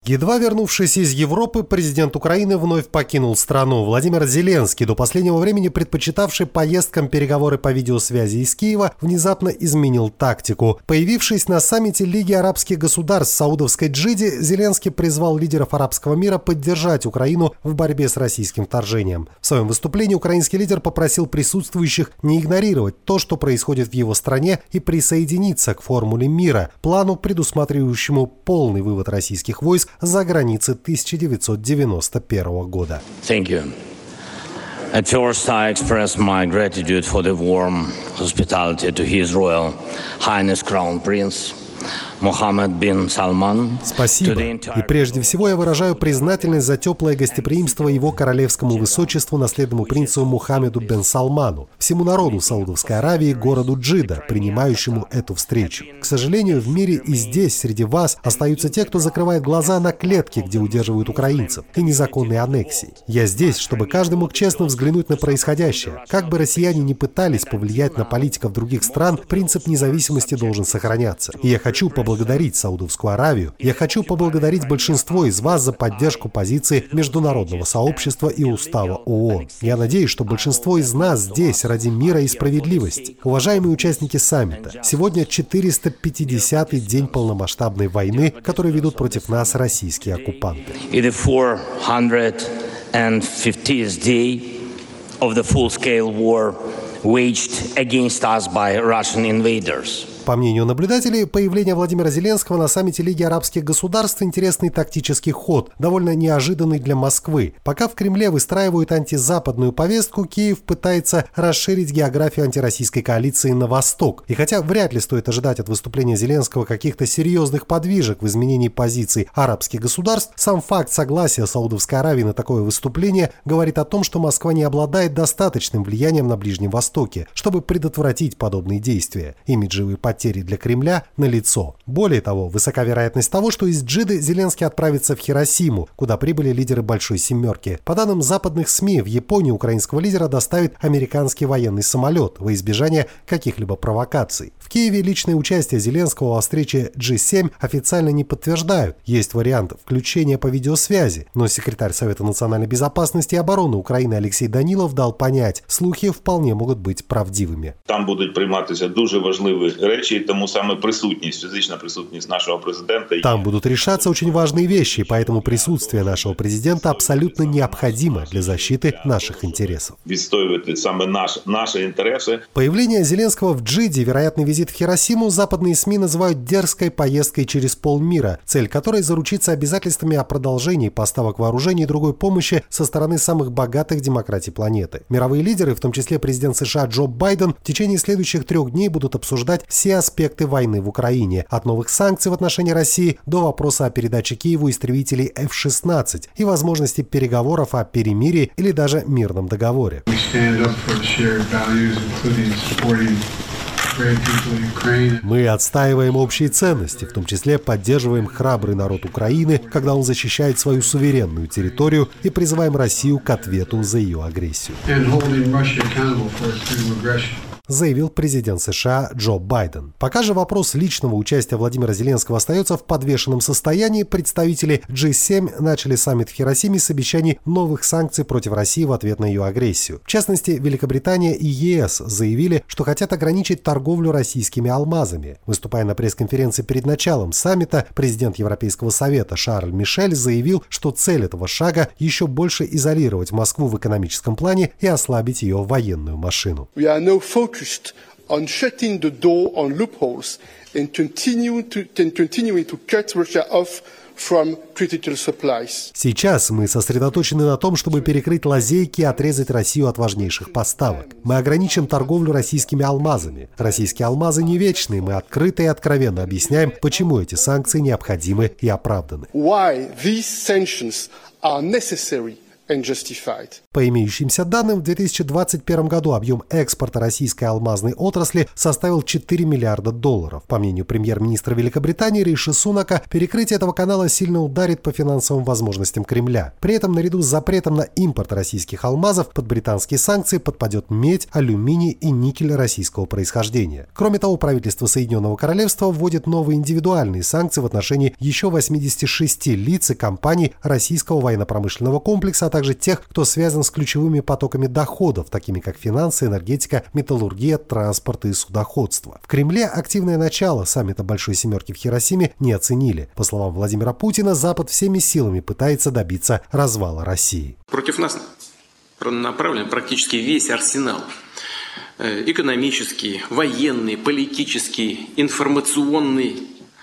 Едва вернувшись из Европы, президент Украины вновь покинул страну. Владимир Зеленский, до последнего времени предпочитавший поездкам переговоры по видеосвязи из Киева, внезапно изменил тактику. Появившись на саммите Лиги арабских государств в саудовской Джидде, Зеленский призвал лидеров арабского мира поддержать Украину в борьбе с российским вторжением. В своем выступлении украинский лидер попросил присутствующих не игнорировать то, что происходит в его стране, и присоединиться к формуле мира, плану, предусматривающему полный вывод российских войск за границы 1991 года. Thank you. At first, I express my gratitude for the warm hospitality to His Royal Highness Crown Prince Мухаммед бин Салман. Спасибо. И прежде всего я выражаю признательность за теплое гостеприимство его королевскому высочеству, наследному принцу Мухаммеду бен Салману, всему народу Саудовской Аравии, городу Джидда, принимающему эту встречу. К сожалению, в мире и здесь, среди вас, остаются те, кто закрывает глаза на клетки, где удерживают украинцев, и незаконные аннексии. Я здесь, чтобы каждый мог честно взглянуть на происходящее. Как бы россияне ни пытались повлиять на политиков других стран, принцип независимости должен сохраняться. И я хочу поблагодарить Саудовскую Аравию. Я хочу поблагодарить большинство из вас за поддержку позиции международного сообщества и устава ООН. Я надеюсь, что большинство из нас здесь ради мира и справедливости. Уважаемые участники саммита, сегодня 450-й день полномасштабной войны, которую ведут против нас российские оккупанты. The 450th day of the full-scale war waged against us by Russian invaders. По мнению наблюдателей, появление Владимира Зеленского на саммите Лиги арабских государств – интересный тактический ход, довольно неожиданный для Москвы. Пока в Кремле выстраивают антизападную повестку, Киев пытается расширить географию антироссийской коалиции на восток. И хотя вряд ли стоит ожидать от выступления Зеленского каких-то серьезных подвижек в изменении позиций арабских государств, сам факт согласия Саудовской Аравии на такое выступление говорит о том, что Москва не обладает достаточным влиянием на Ближнем Востоке, чтобы предотвратить подобные действия. Имиджевые потери для Кремля налицо. Более того, высока вероятность того, что из Джидды Зеленский отправится в Хиросиму, куда прибыли лидеры Большой Семерки. По данным западных СМИ, в Японию украинского лидера доставит американский военный самолет во избежание каких-либо провокаций. В Киеве личное участие Зеленского во встрече G7 официально не подтверждают. Есть вариант включения по видеосвязи, но секретарь Совета национальной безопасности и обороны Украины Алексей Данилов дал понять, слухи вполне могут быть правдивыми. Там будуть прийматися дуже важливі речі, і тому саме присутність, фізична присутність нашого президента. Там будут решаться очень важные вещи, поэтому присутствие нашего президента абсолютно необходимо для защиты наших интересов. Відстоювати саме наши интересы. Появление Зеленского в Джидде, вероятный визит в Хиросиму, западные СМИ называют дерзкой поездкой через полмира, цель которой заручиться обязательствами о продолжении поставок вооружений и другой помощи со стороны самых богатых демократий планеты. Мировые лидеры, в том числе президент США Джо Байден, в течение следующих 3 дней будут обсуждать все аспекты войны в Украине, от новых санкций в отношении России до вопроса о передаче Киеву истребителей F-16 и возможности переговоров о перемирии или даже мирном договоре. Мы отстаиваем общие ценности, в том числе поддерживаем храбрый народ Украины, когда он защищает свою суверенную территорию, и призываем Россию к ответу за ее агрессию, заявил президент США Джо Байден. Пока же вопрос личного участия Владимира Зеленского остается в подвешенном состоянии, представители G7 начали саммит в Хиросиме с обещаний новых санкций против России в ответ на ее агрессию. В частности, Великобритания и ЕС заявили, что хотят ограничить торговлю российскими алмазами. Выступая на пресс-конференции перед началом саммита, президент Европейского совета Шарль Мишель заявил, что цель этого шага – еще больше изолировать Москву в экономическом плане и ослабить ее военную машину. On shutting the door on loopholes and continuing to cut Russia off from critical supplies. Сейчас мы сосредоточены на том, чтобы перекрыть лазейки и отрезать Россию от важнейших поставок. Мы ограничим торговлю российскими алмазами. Российские алмазы не вечные, мы открыто и откровенно объясняем, почему эти санкции необходимы и оправданы. Why these sanctions are necessary and justified. По имеющимся данным, в 2021 году объем экспорта российской алмазной отрасли составил $4 миллиарда. По мнению премьер-министра Великобритании Риши Сунака, перекрытие этого канала сильно ударит по финансовым возможностям Кремля. При этом наряду с запретом на импорт российских алмазов под британские санкции подпадет медь, алюминий и никель российского происхождения. Кроме того, правительство Соединенного Королевства вводит новые индивидуальные санкции в отношении еще 86 лиц и компаний российского военно-промышленного комплекса, а также тех, кто связан с ключевыми потоками доходов, такими как финансы, энергетика, металлургия, транспорт и судоходство. В Кремле активное начало саммита Большой Семерки в Хиросиме не оценили. По словам Владимира Путина, Запад всеми силами пытается добиться развала России. Против нас направлен практически весь арсенал. Экономический, военный, политический, информационный.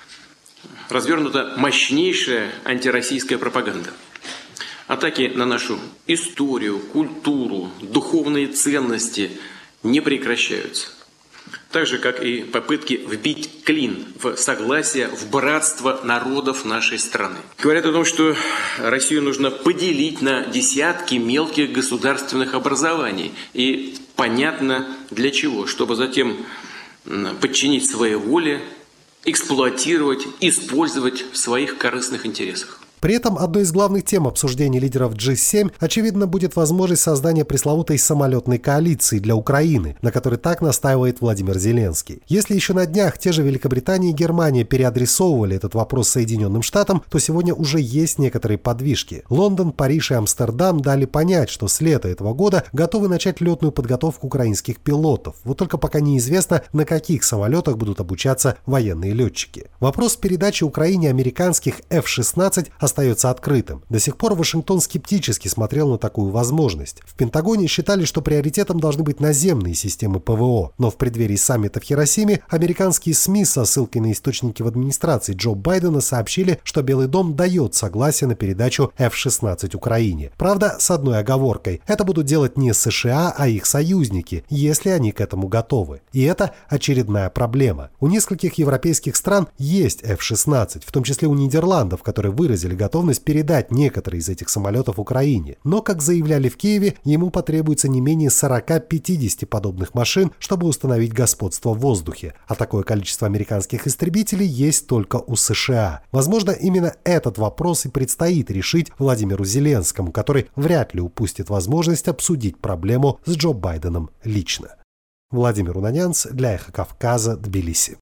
Развернута мощнейшая антироссийская пропаганда. Атаки на нашу историю, культуру, духовные ценности не прекращаются. Так же, как и попытки вбить клин в согласие, в братство народов нашей страны. Говорят о том, что Россию нужно поделить на десятки мелких государственных образований. И понятно для чего. Чтобы затем подчинить своей воле, эксплуатировать, использовать в своих корыстных интересах. При этом одной из главных тем обсуждений лидеров G7, очевидно, будет возможность создания пресловутой самолетной коалиции для Украины, на которой так настаивает Владимир Зеленский. Если еще на днях те же Великобритания и Германия переадресовывали этот вопрос Соединенным Штатам, то сегодня уже есть некоторые подвижки. Лондон, Париж и Амстердам дали понять, что с лета этого года готовы начать летную подготовку украинских пилотов. Вот только пока неизвестно, на каких самолетах будут обучаться военные летчики. Вопрос передачи Украине американских F-16 остается открытым. До сих пор Вашингтон скептически смотрел на такую возможность. В Пентагоне считали, что приоритетом должны быть наземные системы ПВО, но в преддверии саммита в Хиросиме американские СМИ со ссылкой на источники в администрации Джо Байдена сообщили, что Белый дом дает согласие на передачу F-16 Украине. Правда, с одной оговоркой. Это будут делать не США, а их союзники, если они к этому готовы. И это очередная проблема. У нескольких европейских стран есть F-16, в том числе у Нидерландов, которые выразили готовность передать некоторые из этих самолетов Украине. Но, как заявляли в Киеве, ему потребуется не менее 40-50 подобных машин, чтобы установить господство в воздухе. А такое количество американских истребителей есть только у США. Возможно, именно этот вопрос и предстоит решить Владимиру Зеленскому, который вряд ли упустит возможность обсудить проблему с Джо Байденом лично. Владимир Унанянц для Эхо Кавказа, Тбилиси.